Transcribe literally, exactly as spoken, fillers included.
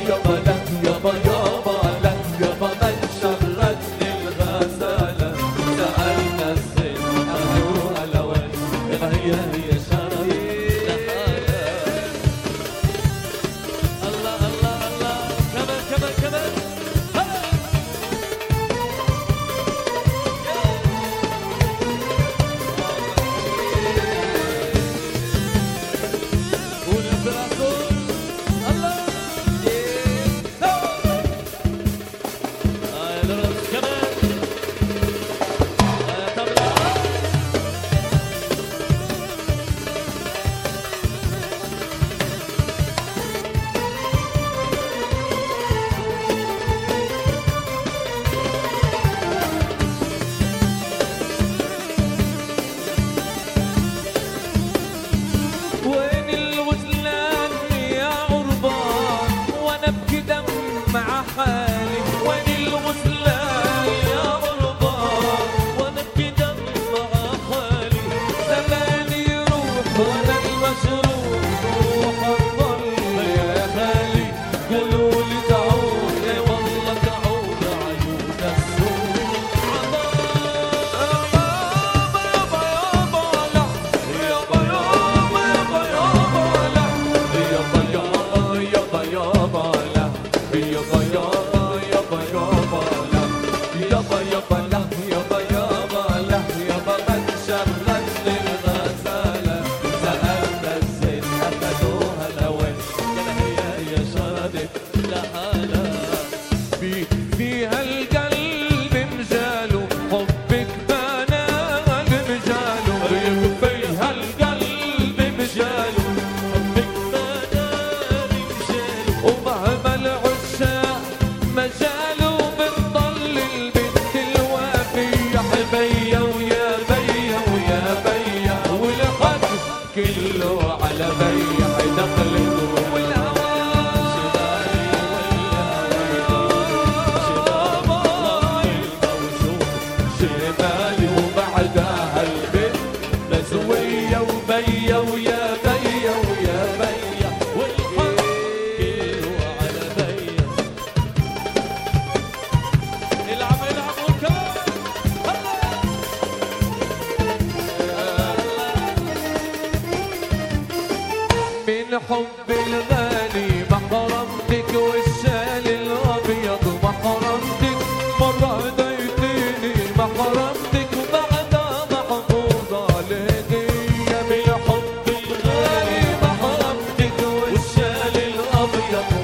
يابا لا يابا يابا لا يابا من شرتني الغزالة سألنا الزين أهلوها لوين هي هي شرتني لحالة. الله الله الله كمان كمان كمان مع حالي وين الغزلان يا غربان وانا بكدم مع حالي زماني يروح وانا المجروح روح الظل يا خالي قالوا لي تعود اي والله تعود عيون السوق يابا يابا يابا لا يابا يابا يابا يابا لا يابا يابا يابا يابا لا يابا يابا يابا يابا لا يابا يابا لا يابا يابا لا يابا من شرتني الغزالة سألنا الزين أخدوها لوين قال هي هي شردت لحالها فيها القلب مجاله حبك بنال مجاله فيها القلب مجاله حبك بنال مجاله ومهما مجاله بتضل البنت الوافية حبية ويا بيا ويا بيا والحب كله على بيا دخلت والهوى شمالي شمالي وبعدها البنت مزوية وبيا ويا بيا ويا بيا والحب كله على بيا من حب الغالي ما حرمتك والشال الابيض ما حرمتك مرة هديتيني ما حرمتك وبعدها محفوظة لهدية من حب الغالي ما حرمتك والشال الابيض